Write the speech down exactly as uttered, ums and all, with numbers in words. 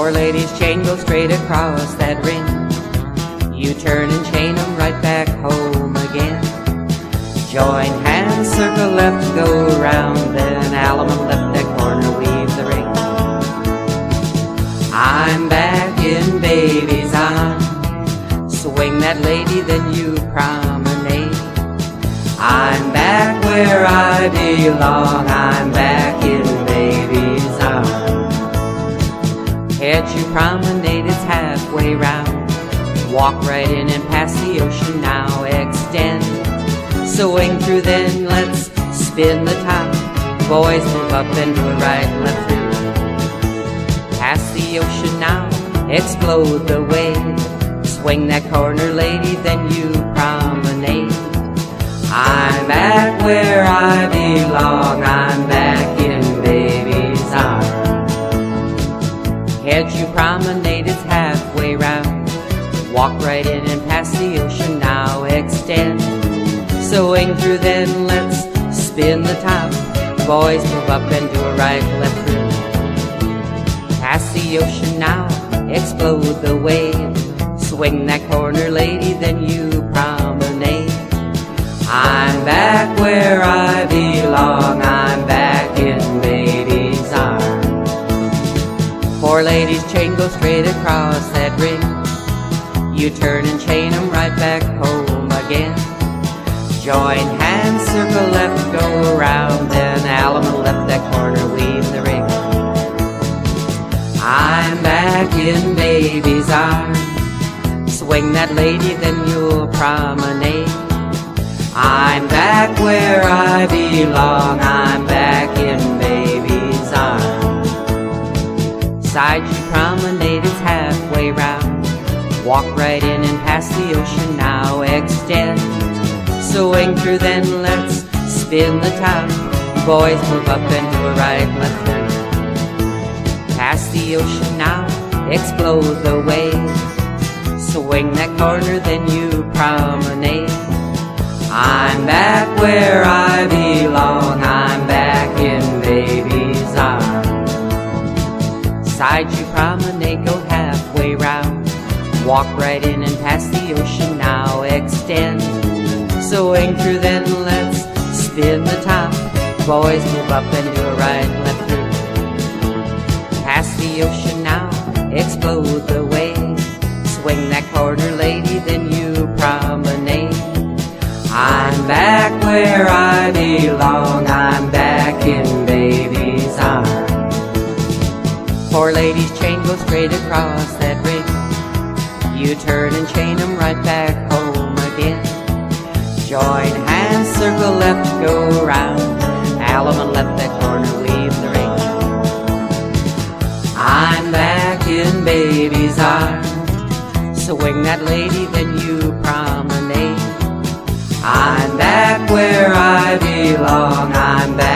Four ladies chain go straight across that ring. You turn and chain them right back home again. Join hands, circle left, go round, then Allemande left that corner, weave the ring. I'm back in baby's arms. Swing that lady, then you promenade. I'm back where I belong. I'm back in baby's arms. Head you promenade, it's halfway round. Walk right in and pass the ocean, now extend. Swing through, then let's spin the top. Boys move up and do it right, left through. Pass the ocean now, explode the wave. Swing that corner, lady, then you promenade. I'm back where I belong. I'm back in baby's arms. Head you promenade, it's halfway round. Walk right in and pass the ocean, now extend. Swing through, then let's spin the top. Boys move up and do a right, left through. Pass the ocean now, explode the wave. Swing that corner, lady, then you promenade. I'm back where I belong. I'm back in baby's arms. Four ladies chain go straight across that ring. You turn and chain them right back home again. Join hands, circle left, go around, then Allemande left that corner, weave the ring. I'm back in baby's arms. Swing that lady, then you'll promenade. I'm back where I belong. I'm back in baby's arms. Side you promenade, it's halfway round. Walk right in and pass the ocean, now extend. Swing through, then let's spin the top. Boys move up and do a right, left through. Pass the ocean now, explode the wave. Swing that corner, then you promenade. I'm back where I belong. I'm back in baby's arms. Side you promenade, go halfway round. Walk right in and pass the ocean, now extend. Swing through, then let's spin the top. Boys move up and do a right, left through. Pass the ocean now, explode the wave. Swing that corner, lady, then you promenade. I'm back where I belong. I'm back in baby's arms. Four ladies chain go straight across that ring. You turn and chain them right back home again. Join hands, circle left, go round. Allemande left that corner, weave the ring. I'm back in baby's arms. Swing that lady, then you promenade. I'm back where I belong. I'm back